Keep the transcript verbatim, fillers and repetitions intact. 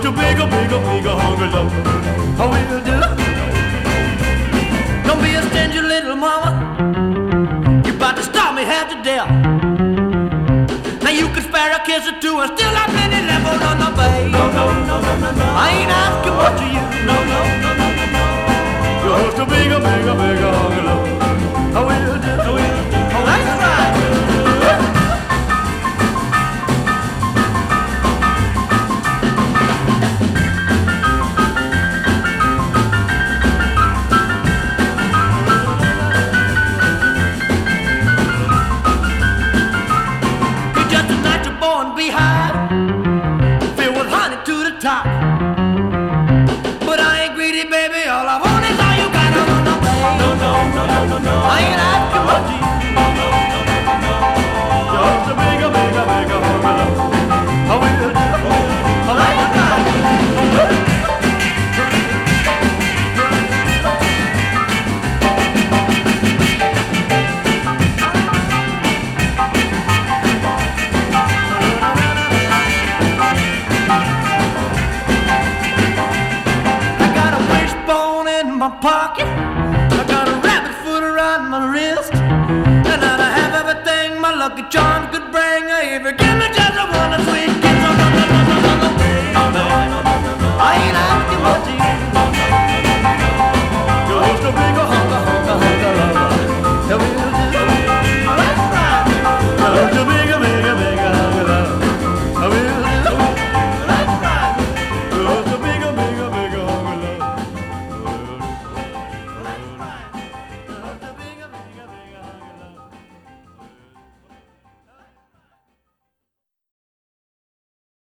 just a bigger, bigger, bigger hungry love. I will do. Don't be a stingy little mama. You about to stop me half to death. Now you can spare a kiss or two and still have many levels on the bay. No, no, no, no, no, no. I ain't asking much of you. No, no, no, no, no, no. You're just a bigger, bigger, bigger hungry love. I will do. I will do. Oh, that's right. Top. But I ain't greedy, baby. All I want is all you got on the way. No, no, no, no, no, no. I ain't